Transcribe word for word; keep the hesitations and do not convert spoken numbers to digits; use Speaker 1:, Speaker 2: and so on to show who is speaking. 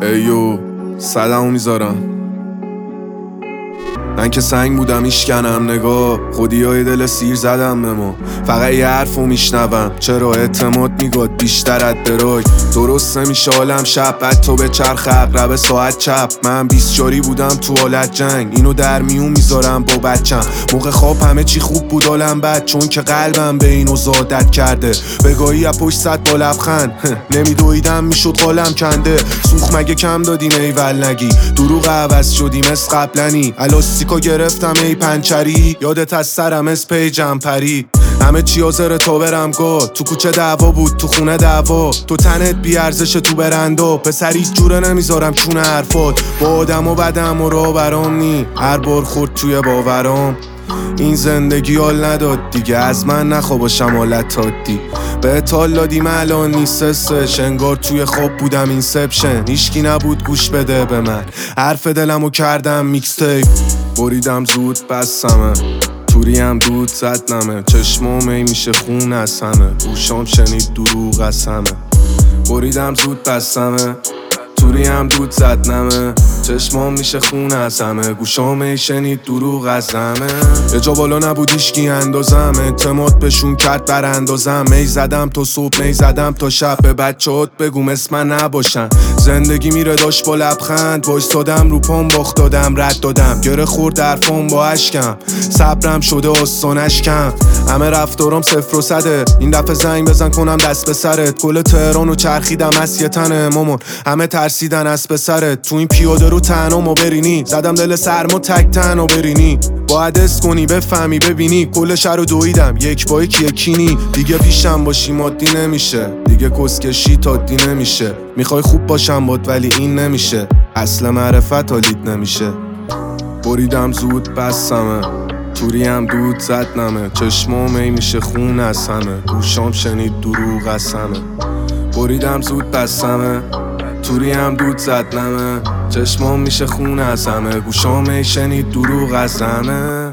Speaker 1: ایو صدمو میذارم. من که سنگ بودم ایشکنم نگاه، خودی های دل سیر زدم به ما. فقط یه حرفو میشنوم، چرا اعتماد میگاد بیشتر از درای. درست نمیشه حالم شب، بعد تو به چرخ اقرب ساعت چپ. من بیست جاری بودم تو حالت جنگ، اینو در میون میذارم با بچم. موقع خواب همه چی خوب بود حالم بد، چون که قلبم به اینو زادت کرده. بگاهی از پشت صد با لبخند نمیدویدم میشد قالم کنده. سوخ مگه کم دادیم ایول نگی، دروغ عوض شدیم از قبلنی. الاستیکو گرفتم ای پنچری، یادت از سرم از پیجم پری. همه چی آزره تا برم گاه، تو کوچه دعوا بود تو خونه دعوا. تو تنت بی ارزش تو برندو، پسری جوره نمیذارم چونه حرفات. با آدم و بدم و راه برام نی، هر بار خورد توی باورام. این زندگی حال نداد دیگه، از من نخوا باشم حالت تادی. به تال دادیم الان نیستش، انگار توی خواب بودم اینسپشن. هیشکی نبود گوش بده به من، حرف دلمو کردم میکستیپ. بریدم زود بستمه، توری هم دود زد نمه. چشمام ای میشه خون از همه، گوشام شنید دروغ از همه. بریدم زود بستمه، توری هم دود زد نمه. چشمام میشه خون از همه، گوشام ای شنید دروغ از همه. یه جا بالا نبود ایشکی اندازم، اعتماد بهشون کرد براندازم. می زدم تا صبح، می زدم تا شب، به بچه‌هات بگو اسم من نباشن. زندگی میره داشت با لبخند، وایستادم رو پام باخت دادم رد دادم. گره خورد درفام با اشکم، صبرم شده آستانش کم. همه رفتارام صفر و صده، این دفعه زنگ بزن کنم دست به سرت. کل تهرانو چرخیدم از یه تنه مامان، همه ترسیدن از پسرت. تو این پیاده رو تنها برینی، زدم دل سرما تک تنها برینی. باید اس کنی بفهمی ببینی، کل شهر رو دویدم یک با یک یکینی. دیگه پیشم باشی مادی نمیشه، دیگه کسکشی تادی نمیشه. میخوای خوب باشم باد ولی این نمیشه، اصل معرفت حالید نمیشه. بریدم زود بستمه، توری هم دود زد نمه. چشمام ای میشه خون از همه، گوشام شنید دروغ از همه. بریدم زود بستمه، توری هم دود زد نمه. چشمام میشه خون از همه، گوشام ای شنید دروغ از همه.